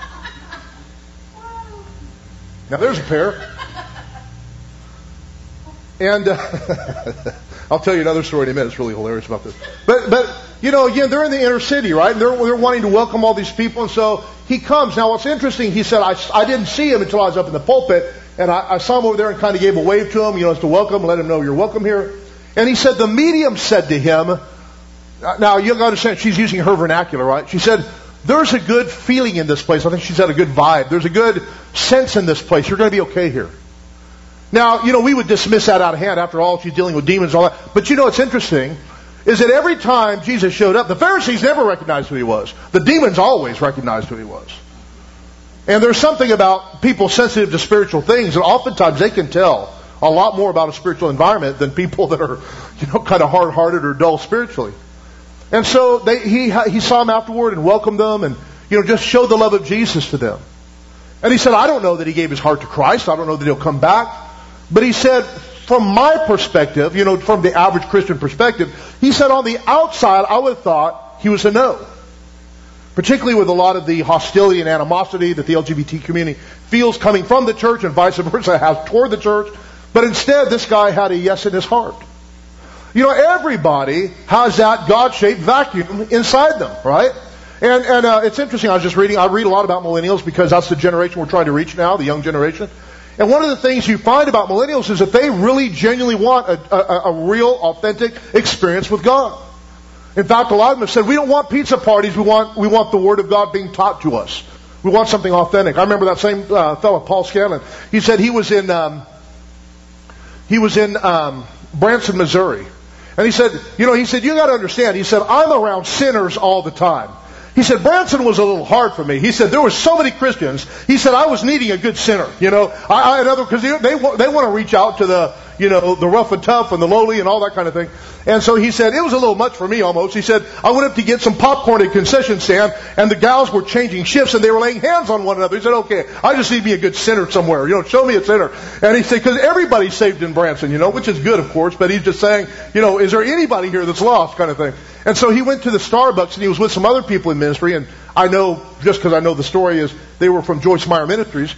Now there's a pair. And I'll tell you another story in a minute. It's really hilarious about this. But again, they're in the inner city, right? And they're wanting to welcome all these people. And so he comes. Now what's interesting, he said, I didn't see him until I was up in the pulpit. And I saw him over there and kind of gave a wave to him, as to welcome, let him know you're welcome here. And he said, the medium said to him, now you got to understand, she's using her vernacular, right? She said, there's a good feeling in this place. I think she said a good vibe. There's a good sense in this place. You're going to be okay here. Now, we would dismiss that out of hand. After all, she's dealing with demons and all that. But what's interesting is that every time Jesus showed up, the Pharisees never recognized who he was. The demons always recognized who he was. And there's something about people sensitive to spiritual things, and oftentimes they can tell a lot more about a spiritual environment than people that are, kind of hard-hearted or dull spiritually. And so he saw them afterward and welcomed them and, just showed the love of Jesus to them. And he said, I don't know that he gave his heart to Christ. I don't know that he'll come back. But he said, from my perspective, from the average Christian perspective, he said on the outside, I would have thought he was a no. Particularly with a lot of the hostility and animosity that the LGBT community feels coming from the church and vice versa has toward the church. But instead, this guy had a yes in his heart. Everybody has that God-shaped vacuum inside them, right? And it's interesting. I read a lot about millennials because that's the generation we're trying to reach now, the young generation. And one of the things you find about millennials is that they really genuinely want a real, authentic experience with God. In fact, a lot of them have said, we don't want pizza parties. We want the Word of God being taught to us. We want something authentic. I remember that same fellow, Paul Scanlon. He said he was in Branson, Missouri. And he said, you got to understand. He said, I'm around sinners all the time. He said, Branson was a little hard for me. He said, there were so many Christians. He said, I was needing a good sinner. Because they want to reach out to the rough and tough and the lowly and all that kind of thing. And so he said, it was a little much for me almost. He said, I went up to get some popcorn at a concession stand, and the gals were changing shifts, and they were laying hands on one another. He said, okay, I just need to be a good sinner somewhere. Show me a sinner. And he said, because everybody's saved in Branson, which is good, of course, but he's just saying, is there anybody here that's lost kind of thing. And so he went to the Starbucks, and he was with some other people in ministry, and I know, just because I know the story, is they were from Joyce Meyer Ministries,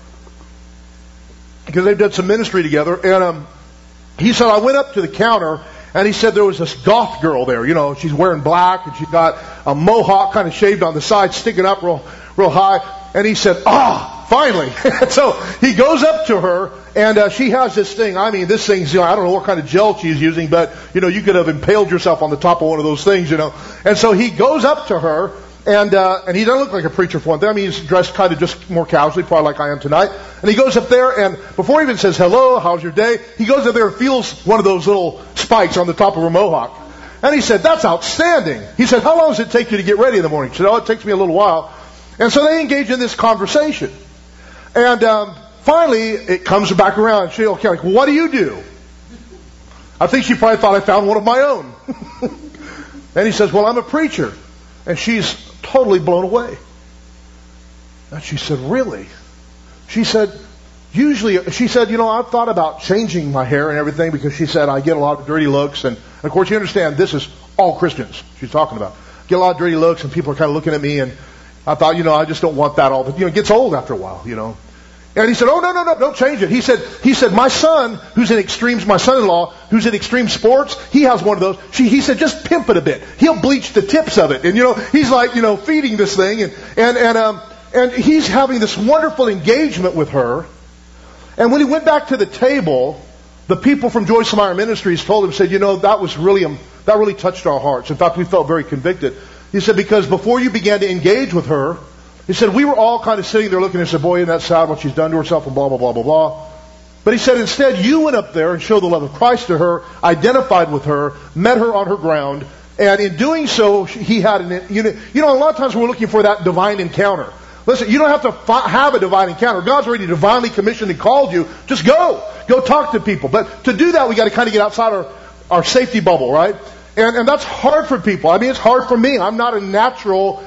because they've done some ministry together. And he said, I went up to the counter, and he said there was this goth girl there. She's wearing black, and she's got a mohawk kind of shaved on the side, sticking up real high. And he said, finally. So he goes up to her, and she has this thing. I mean, this thing's, I don't know what kind of gel she's using, but, you could have impaled yourself on the top of one of those things, And so he goes up to her, and he doesn't look like a preacher for one thing. I mean, he's dressed kind of just more casually, probably like I am tonight. And he goes up there, and before he even says, hello, how's your day? He goes up there and feels one of those little spikes on the top of her mohawk. And he said, that's outstanding. He said, how long does it take you to get ready in the morning? She said, it takes me a little while. And so they engage in this conversation. And finally, it comes back around. She's like, what do you do? I think she probably thought I found one of my own. And he says, well, I'm a preacher. And she's totally blown away. And she said, really? She said, I've thought about changing my hair and everything because she said I get a lot of dirty looks. And of course, you understand, this is all Christians she's talking about. Get a lot of dirty looks, and people are kind of looking at me, and I thought, I just don't want that all the, it gets old after a while, And he said, oh, no, don't change it. He said, my son, who's in extremes, my son-in-law, who's in extreme sports, he has one of those. He said, just pimp it a bit. He'll bleach the tips of it. And, he's like, feeding this thing. And he's having this wonderful engagement with her. And when he went back to the table, the people from Joyce Meyer Ministries told him, said, that really touched our hearts. In fact, we felt very convicted. He said, because before you began to engage with her, he said, we were all kind of sitting there looking and said, boy, isn't that sad what she's done to herself and blah, blah, blah, blah, blah. But he said, instead, you went up there and showed the love of Christ to her, identified with her, met her on her ground, and in doing so, he had a lot of times we're looking for that divine encounter. Listen, you don't have to have a divine encounter. God's already divinely commissioned and called you. Just go talk to people. But to do that, we got to kind of get outside our safety bubble, right? And that's hard for people. I mean, it's hard for me. I'm not a natural,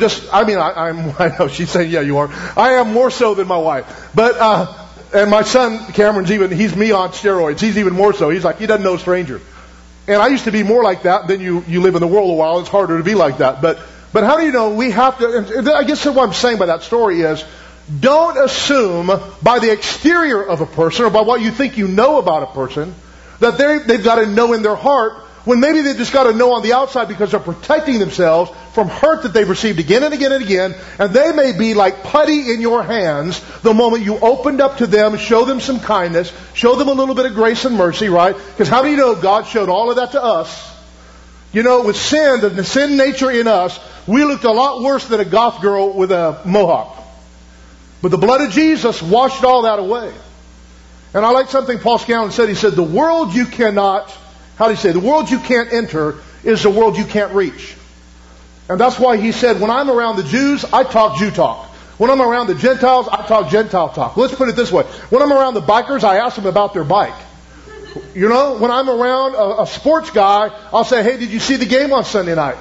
I know she's saying, yeah, you are. I am more so than my wife. But, and my son, Cameron's he's me on steroids. He's even more so. He's like, he doesn't know a stranger. And I used to be more like that. Then you live in the world a while. It's harder to be like that. But how do you know we have to, and I guess what I'm saying by that story is, don't assume by the exterior of a person or by what you think you know about a person that they've got to know in their heart when maybe they've just got to know on the outside because they're protecting themselves from hurt that they've received again and again and again. And they may be like putty in your hands the moment you opened up to them, show them some kindness, show them a little bit of grace and mercy, right? Because how do you know God showed all of that to us? You know, with sin, the sin nature in us, we looked a lot worse than a goth girl with a mohawk. But the blood of Jesus washed all that away. And I like something Paul Scanlon said. He said, the world you cannot, the world you can't enter is the world you can't reach. And that's why he said, when I'm around the Jews, I talk Jew talk. When I'm around the Gentiles, I talk Gentile talk. Let's put it this way. When I'm around the bikers, I ask them about their bike. You know, when I'm around a sports guy, I'll say, hey, did you see the game on Sunday night?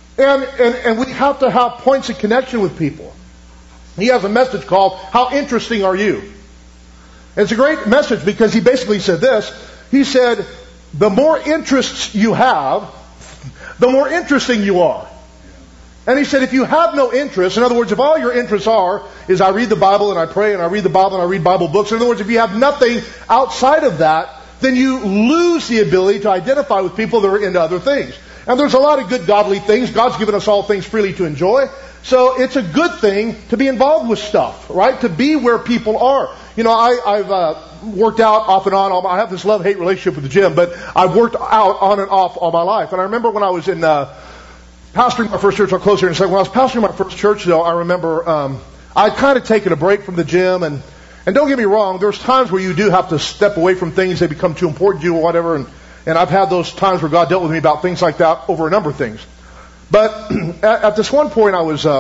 And we have to have points of connection with people. He has a message called, How Interesting Are You? And it's a great message because he basically said this. He said, the more interests you have, the more interesting you are. And he said, if you have no interest, in other words, if all your interests is I read the Bible and I pray and I read the Bible and I read Bible books. In other words, if you have nothing outside of that, then you lose the ability to identify with people that are into other things. And there's a lot of good godly things. God's given us all things freely to enjoy. So it's a good thing to be involved with stuff, right? To be where people are. You know, I've worked out off and on. I have this love-hate relationship with the gym, but I've worked out on and off all my life. And I remember when I was in pastoring my first church, I'll close here in a second. When I was pastoring my first church, though, I remember I'd kind of taken a break from the gym. And don't get me wrong, there's times where you do have to step away from things. They become too important to you or whatever. And I've had those times where God dealt with me about things like that over a number of things. But at this one point, I was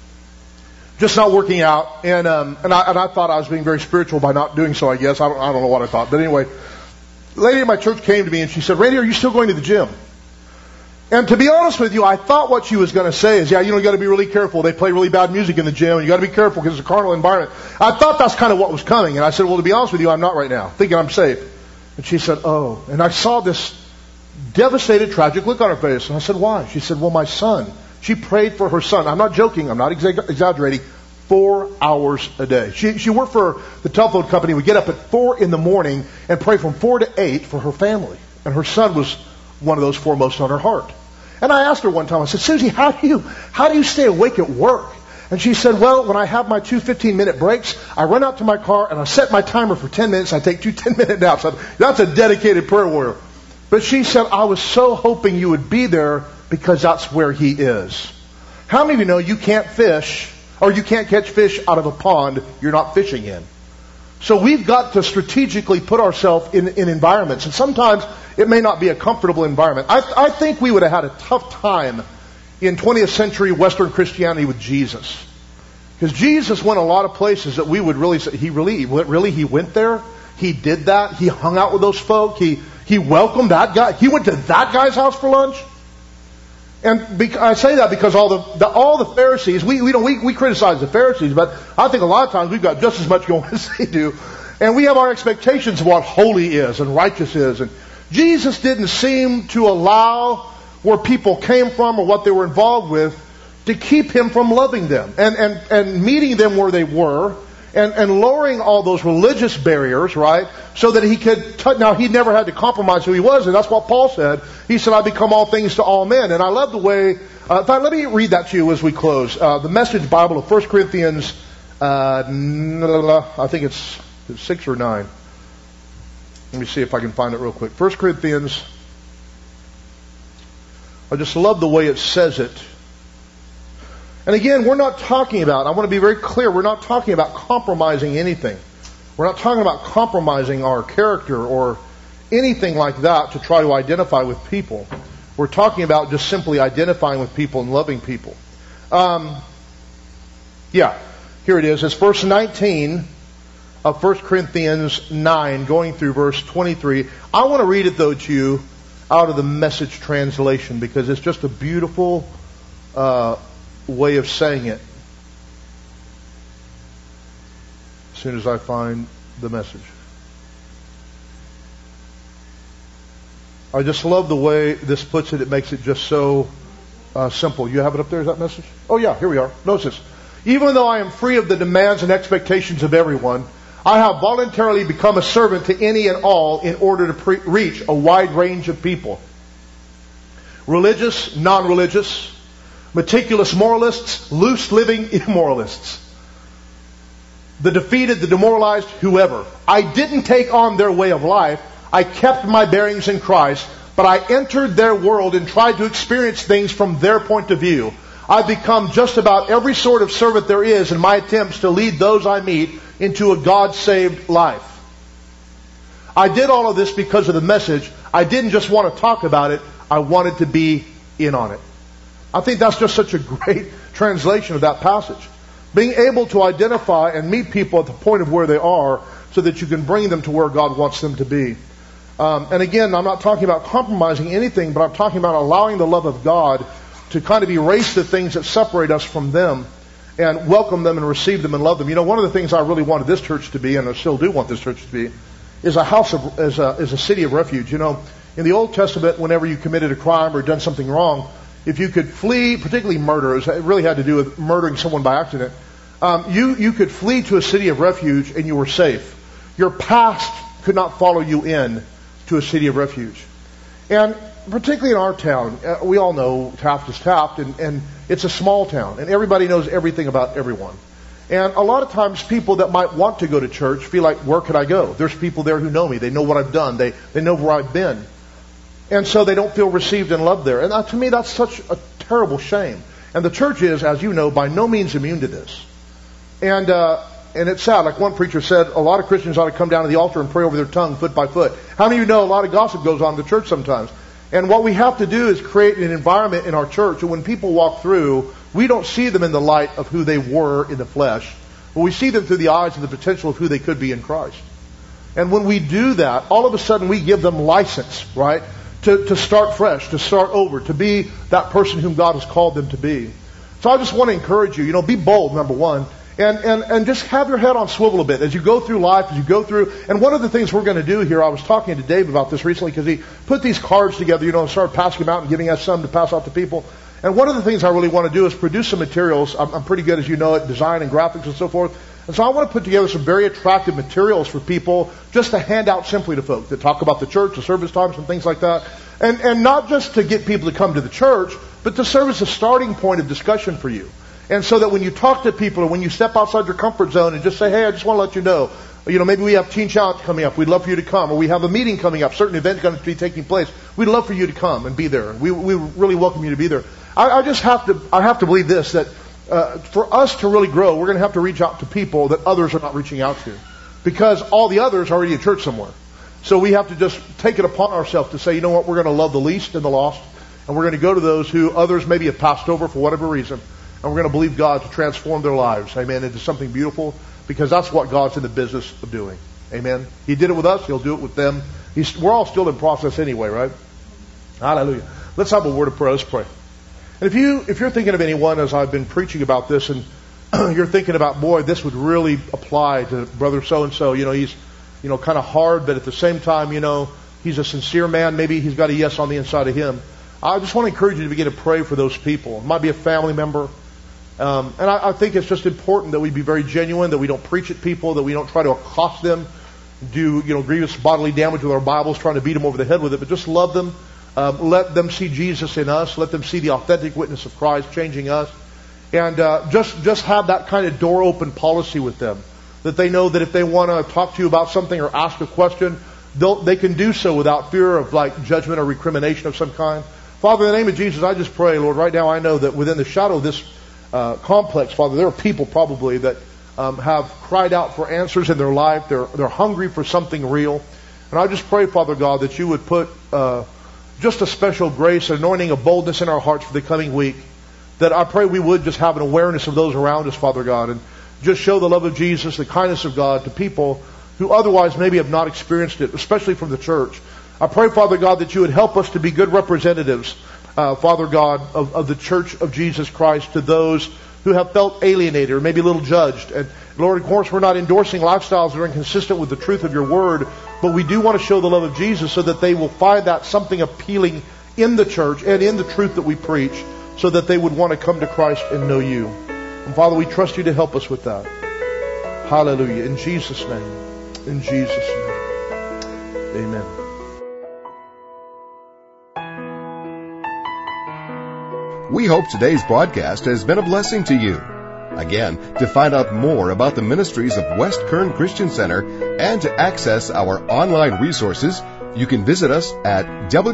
just not working out, and I thought I was being very spiritual by not doing so. I guess I don't know what I thought, but anyway, a lady in my church came to me and she said, "Randy, are you still going to the gym?" And to be honest with you, I thought what she was going to say is, "Yeah, you got to be really careful. They play really bad music in the gym, and you got to be careful because it's a carnal environment." I thought that's kind of what was coming, and I said, "Well, to be honest with you, I'm not right now, thinking I'm safe." And she said, "Oh," and I saw this devastated, tragic look on her face. And I said, "Why?" She said, "Well, my son." She prayed for her son. I'm not joking. I'm not exaggerating. 4 hours a day. She worked for the telephone company. We get up at 4 in the morning and pray from 4 to 8 for her family. And her son was one of those foremost on her heart. And I asked her one time, I said, "Susie, how do you stay awake at work?" And she said, "Well, when I have my 2 15-minute breaks, I run out to my car and I set my timer for 10 minutes. I take 2 10-minute naps." That's a dedicated prayer warrior. But she said, "I was so hoping you would be there because that's where he is." How many of you know you can't fish, or you can't catch fish out of a pond you're not fishing in? So we've got to strategically put ourselves in environments. And sometimes it may not be a comfortable environment. I think we would have had a tough time in 20th century Western Christianity with Jesus. Because Jesus went a lot of places that we would really say, he went there? He did that? He hung out with those folk? He welcomed that guy? He went to that guy's house for lunch? And I say that because all the Pharisees, we criticize the Pharisees, but I think a lot of times we've got just as much going as they do. And we have our expectations of what holy is and righteous is. And Jesus didn't seem to allow where people came from or what they were involved with to keep him from loving them and meeting them where they were and lowering all those religious barriers, right? So that he could, now he never had to compromise who he was, and that's what Paul said. He said, "I become all things to all men." And I love the way, in fact, let me read that to you as we close. The Message Bible of 1 Corinthians, I think it's 6 or 9. Let me see if I can find it real quick. 1 Corinthians, I just love the way it says it. And again, we're not talking about, I want to be very clear, we're not talking about compromising anything. We're not talking about compromising our character or anything like that to try to identify with people. We're talking about just simply identifying with people and loving people. Here it is. It's verse 19 of 1 Corinthians 9, going through verse 23. I want to read it, though, to you out of the Message translation because it's just a beautiful way of saying it. As soon as I find the Message. I just love the way this puts it. It makes it just so simple. You have it up there, is that Message? Oh yeah, here we are. Notice this. Even though I am free of the demands and expectations of everyone, I have voluntarily become a servant to any and all in order to reach a wide range of people. Religious, non-religious, meticulous moralists, loose-living immoralists. The defeated, the demoralized, whoever. I didn't take on their way of life. I kept my bearings in Christ, but I entered their world and tried to experience things from their point of view. I've become just about every sort of servant there is in my attempts to lead those I meet into a God-saved life. I did all of this because of the Message. I didn't just want to talk about it. I wanted to be in on it. I think that's just such a great translation of that passage. Being able to identify and meet people at the point of where they are so that you can bring them to where God wants them to be. And again, I'm not talking about compromising anything, but I'm talking about allowing the love of God to kind of erase the things that separate us from them and welcome them and receive them and love them. You know, one of the things I really wanted this church to be, and I still do want this church to be, is a city of refuge. You know, in the Old Testament, whenever you committed a crime or done something wrong, if you could flee, particularly murder, it really had to do with murdering someone by accident, you could flee to a city of refuge and you were safe. Your past could not follow you in to a city of refuge. And particularly in our town, we all know Taft is Taft, and it's a small town, and everybody knows everything about everyone. And a lot of times people that might want to go to church feel like, where could I go? There's people there who know me. They know what I've done. They know where I've been. And so they don't feel received and loved there. And to me, that's such a terrible shame. And the church is, as you know, by no means immune to this. And it's sad. Like one preacher said, a lot of Christians ought to come down to the altar and pray over their tongue foot by foot. How many of you know a lot of gossip goes on in the church sometimes? And what we have to do is create an environment in our church that when people walk through, we don't see them in the light of who they were in the flesh, but we see them through the eyes of the potential of who they could be in Christ. And when we do that, all of a sudden we give them license, right, to start fresh, to start over, to be that person whom God has called them to be. So I just want to encourage you, be bold, number one. And just have your head on swivel a bit as you go through life, as you go through. And one of the things we're going to do here, I was talking to Dave about this recently because he put these cards together, and started passing them out and giving us some to pass out to people. And one of the things I really want to do is produce some materials. I'm pretty good, as you know, at design and graphics and so forth. And so I want to put together some very attractive materials for people just to hand out simply to folks that talk about the church, the service times and things like that. And not just to get people to come to the church, but to serve as a starting point of discussion for you. And so that when you talk to people or when you step outside your comfort zone and just say, hey, I just want to let you know, maybe we have Teen Challenge coming up. We'd love for you to come. Or we have a meeting coming up. Certain events going to be taking place. We'd love for you to come and be there. We really welcome you to be there. I have to believe this, that for us to really grow, we're going to have to reach out to people that others are not reaching out to. Because all the others are already at church somewhere. So we have to just take it upon ourselves to say, you know what, we're going to love the least and the lost. And we're going to go to those who others maybe have passed over for whatever reason. And we're going to believe God to transform their lives, amen, into something beautiful, because that's what God's in the business of doing, amen. He did it with us, He'll do it with them. We're all still in process anyway, right? Hallelujah. Let's have a word of prayer. Let's pray. And if you're thinking of anyone, as I've been preaching about this, and you're thinking about, boy, this would really apply to brother so-and-so, he's, kind of hard, but at the same time, he's a sincere man, maybe he's got a yes on the inside of him. I just want to encourage you to begin to pray for those people. It might be a family member. And I think it's just important that we be very genuine, that we don't preach at people, that we don't try to accost them, do grievous bodily damage with our Bibles, trying to beat them over the head with it, but just love them. Let them see Jesus in us. Let them see the authentic witness of Christ changing us. And just have that kind of door open policy with them, that they know that if they want to talk to you about something or ask a question, they can do so without fear of judgment or recrimination of some kind. Father, in the name of Jesus, I just pray, Lord, right now I know that within the shadow of this complex, Father, there are people probably that have cried out for answers in their life. They're hungry for something real. And I just pray, Father God, that you would put just a special grace, anointing of boldness in our hearts for the coming week. That I pray we would just have an awareness of those around us, Father God, and just show the love of Jesus, the kindness of God to people who otherwise maybe have not experienced it, especially from the church. I pray, Father God, that you would help us to be good representatives, Father God, of the Church of Jesus Christ to those who have felt alienated or maybe a little judged. And Lord, of course, we're not endorsing lifestyles that are inconsistent with the truth of your word, but we do want to show the love of Jesus so that they will find that something appealing in the church and in the truth that we preach, so that they would want to come to Christ and know you. And Father, we trust you to help us with that. Hallelujah. In Jesus' name. In Jesus' name. Amen. We hope today's broadcast has been a blessing to you. Again, to find out more about the ministries of West Kern Christian Center and to access our online resources, you can visit us at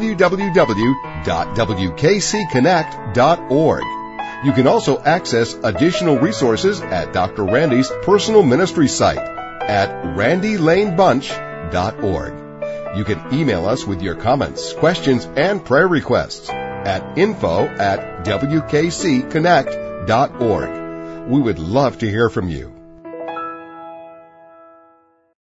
www.wkcconnect.org. You can also access additional resources at Dr. Randy's personal ministry site at randylanebunch.org. You can email us with your comments, questions, and prayer requests at info@wkcconnect.org. We would love to hear from you.